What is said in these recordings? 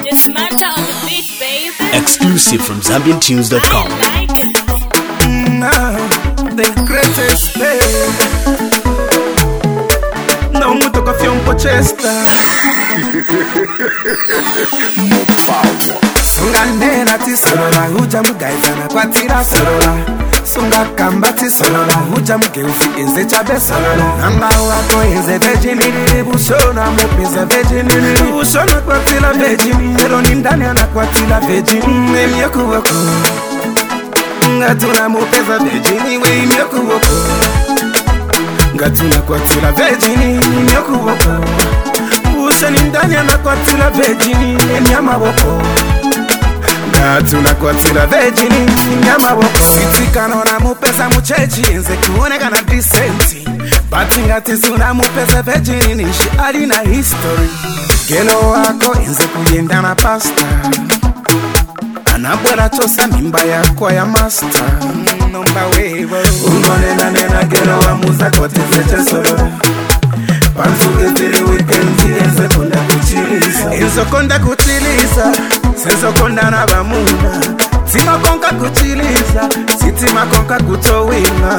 Dismantle the beat, baby. Exclusive from ZambianTunes.com. I like it. The greatest babe. Não me toca fiar pochesta. Sunga nena ti solola, huja mugaizana kwa tira solola. Sunga kamba ti solola, huja mugeuzi eze chabe solola. Namba wako eze vejini, bushona mupize vejini. Bushona kwa tila vejini, ero nindani ana kwa tila vejini. Meliyoku wako ngatuna mupeza vejini, we imyoku wako ngatuna kwa tila vejini, imyoku wako Ushani ndani anakwatila vejini, nyama wako ngatuna kwa tila vejini, nyama wako Siti kanona mupeza muchechi, nze kuonekana decenti Bati ngati suna mupeza vejini, nishi alina history Gelo wako nze kuyenda na pasta Anabwela chosa mimba yako ya master Nomba wewe Unonena nena gelo wa muza kote zeche solo Pansu every weekend Enzo konda kuchiliza Enzo konda kuchiliza Senzo konda na bamuna Tima konka kuchiliza Sitima konka kutowina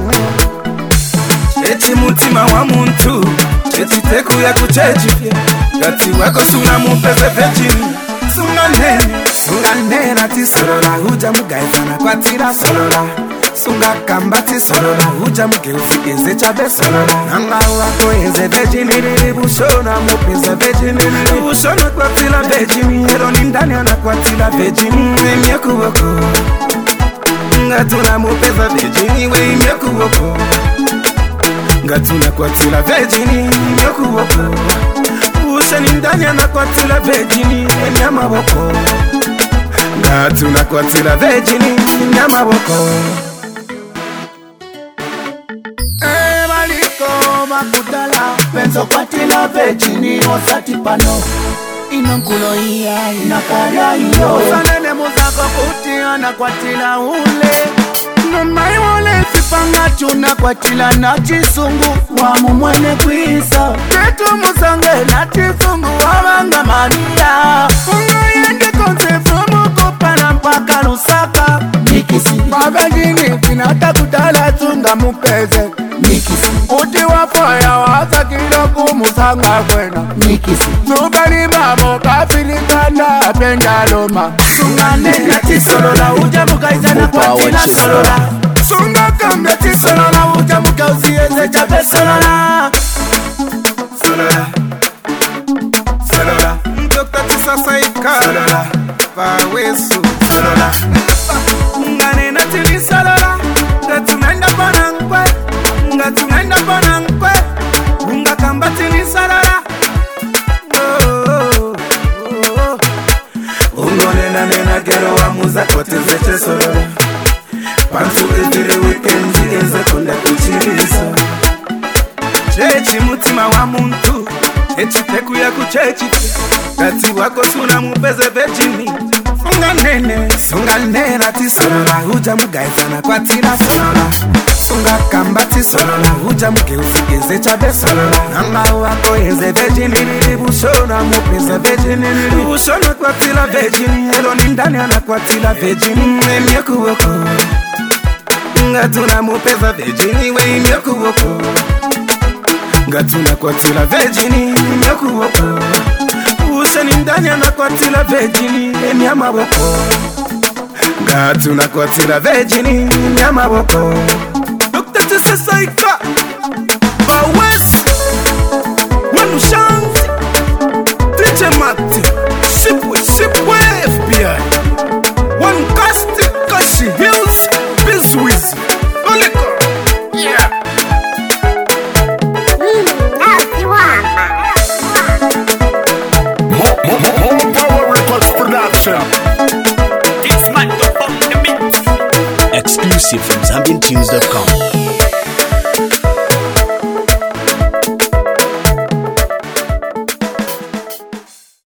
Cheti mutima wa muntu Cheti teku ya kuchechifia Gati wako suna mupeze vejini Sunga nena ti solola Huja mugaizana kwa tira solola Sunga kamba ti solola Huja mugeuzi eze chabe solola Nanga wako eze vejini Bushona mupize vejini Bushona kwa tila vejini Ero nindani ana kwa tila vejini Imyoku wako ngatuna mupeza vejini We imyoku wako ngatuna kwa tila vejini Imyoku wako Ushani ndani anakwatila vejini, nyama wako ngatuna kwatila vejini, nyama wako Maliko makudala Penzo kwatila vejini Osati pano Inonkulo iya inakaya iyo Osanene muzako kutiana kwatila ule Nomai wole sipanga chuna kwatila na chisungu Wamu mwene kwisa Tetu musange na chisungu Wawanga mania Unga yende konsefu mukupana mpaka Lusaka Nikisi Magajini kinata kutala tunga mupeze Nikisi Uti wafoya wasa kilo kumusanga kwena Nikisi Nubali mamo kafilikana penda loma Sunga nena tisolola Uja mukaizana kwa tina solola Sunga kamba tisolola Uja mukauzi eze chabe solola Solola Solola Dr. Tisasa ika Solola Pawesu Solola Nganena tili solola Gatunenda bonankwe Gatunenda bonankwe Unga kamba tili solola Ungonena nena gero wa muza kote zeche solola Pansu every weekend Eze konda kuchiliza Chechi mutima wa muntu Echi teku ya kuchechi Kati wako suna mupeze vejini Sunga nena ti solola Huja mugaizana kwa tira solola Sunga kamba ti solola Huja mugeuzi eze chabe solola Nanga wako eze vejini Bushona mupeze vejini Bushona kwa tila vejini Ero nindani ana kwa tila vejini Imyoku wako ngatuna mupeza vejini We imyoku wako ngatuna kwa tila vejini Imyoku wako Ushani ndani ana kwa tila vejini Nyama wako ngatuna kwa tila vejini Nyama wako Dr. Tisasa ika Bawesi Wanushanzi DJ Mati Sipwe FBI Wankasti Kashi Hills Bizwiz Oliko Yeah Power Records Production. Exclusive from ZambianTunes.com.